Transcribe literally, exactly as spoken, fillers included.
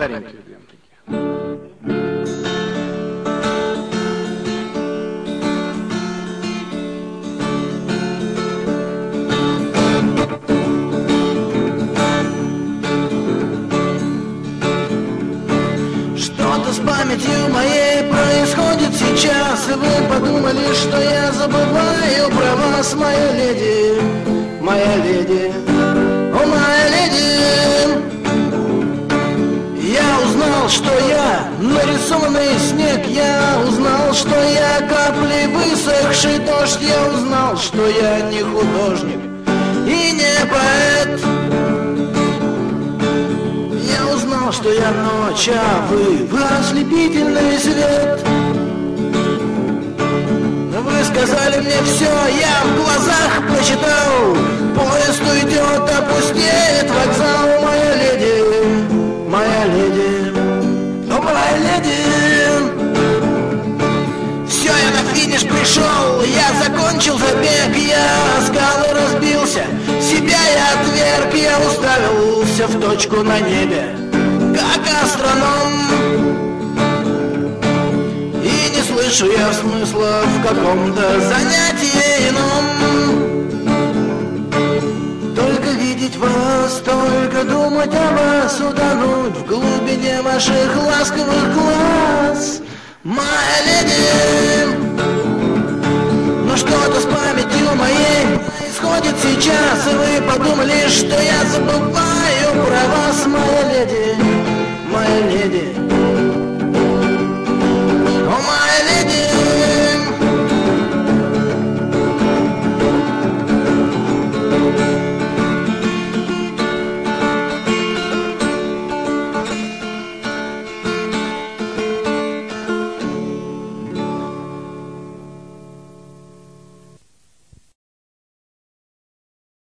Старенькие прям такие. Что-то с памятью моей происходит сейчас, и вы подумали, что я забываю про вас, моя леди, моя леди, о, моя леди. Я узнал, что я нарисованный снег, я узнал, что я капли высохший дождь, я узнал, что я не художник и не поэт. Я узнал, что я ночь, а вы, вы ослепительный свет. Вы сказали мне все, я в глазах прочитал. Поезд уйдет, опустеет вокзал, моя леди, моя леди, о, моя леди. Все, я на финиш пришел, я закончил забег, я скалы разбился, себя я отверг, я уставился в точку на небе, как астроном. И не слышу я смысла в каком-то занятии ином. Только видеть вас, только думать о вас, утонуть в глубине ваших ласковых глаз, моя леди. Но что-то с памятью моей происходит сейчас, и вы подумали, что я забываю про вас, моя леди, моя леди.